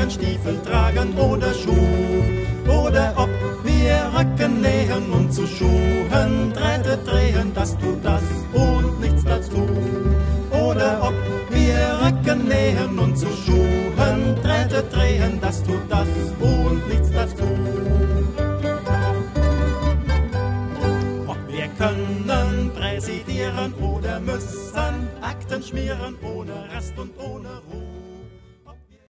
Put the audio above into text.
Stiefel tragen oder Schuh. Oder ob wir Röcken nähen und zu Schuhen Drähte drehen, das tut das und nichts dazu. Oder ob wir Röcken nähen und zu Schuhen Drähte drehen, das tut das und nichts dazu. Ob wir können präsidieren oder müssen Akten schmieren ohne Rast und ohne Ruhe.